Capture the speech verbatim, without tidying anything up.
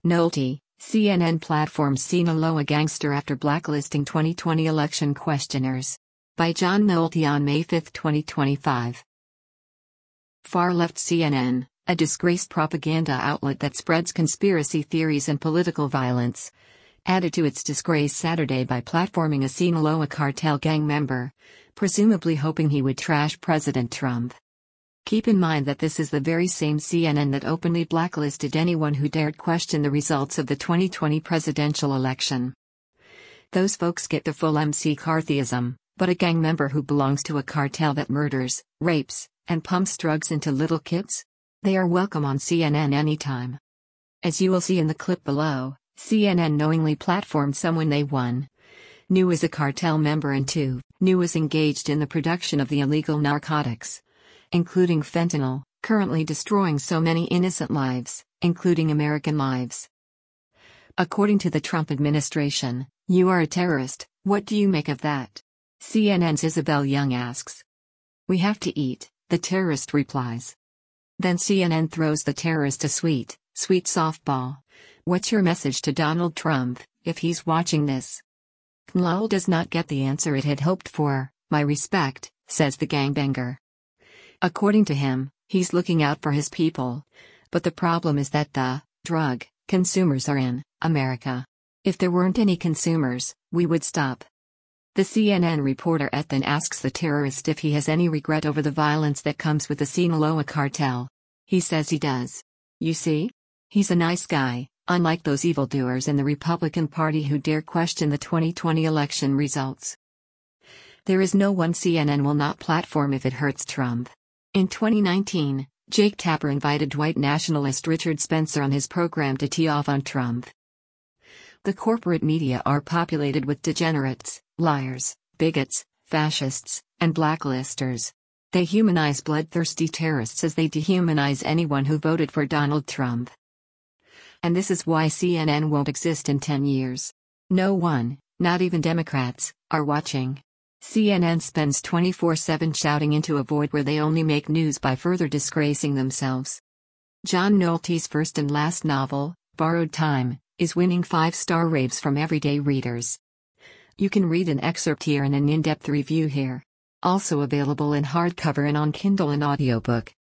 Nolte, C N N platforms Sinaloa gangster after blacklisting twenty twenty election questioners. By John Nolte on May fifth, twenty twenty-five. Far-left C N N, a disgraced propaganda outlet that spreads conspiracy theories and political violence, added to its disgrace Saturday by platforming a Sinaloa cartel gang member, presumably hoping he would trash President Trump. Keep in mind that this is the very same C N N that openly blacklisted anyone who dared question the results of the twenty twenty presidential election. Those folks get the full M C Carthyism, but a gang member who belongs to a cartel that murders, rapes, and pumps drugs into little kids? They are welcome on C N N anytime. As you will see in the clip below, C N N knowingly platformed someone they one knew was a cartel member and two knew was engaged in the production of the illegal narcotics, including fentanyl, currently destroying so many innocent lives, including American lives. According to the Trump administration, you are a terrorist. What do you make of that? C N N's Isabel Young asks. We have to eat, the terrorist replies. Then C N N throws the terrorist a sweet, sweet softball. What's your message to Donald Trump, if he's watching this? C N L does not get the answer it had hoped for. My respect, says the gangbanger. According to him, he's looking out for his people. But the problem is that the drug consumers are in America. If there weren't any consumers, we would stop. The C N N reporter then asks the terrorist if he has any regret over the violence that comes with the Sinaloa cartel. He says he does. You see? He's a nice guy, unlike those evildoers in the Republican Party who dare question the twenty twenty election results. There is no one C N N will not platform if it hurts Trump. In twenty nineteen, Jake Tapper invited white nationalist Richard Spencer on his program to tee off on Trump. The corporate media are populated with degenerates, liars, bigots, fascists, and blacklisters. They humanize bloodthirsty terrorists as they dehumanize anyone who voted for Donald Trump. And this is why C N N won't exist in ten years. No one, not even Democrats, are watching. C N N spends twenty-four seven shouting into a void where they only make news by further disgracing themselves. John Nolte's first and last novel, Borrowed Time, is winning five-star raves from everyday readers. You can read an excerpt here and an in-depth review here. Also available in hardcover and on Kindle and audiobook.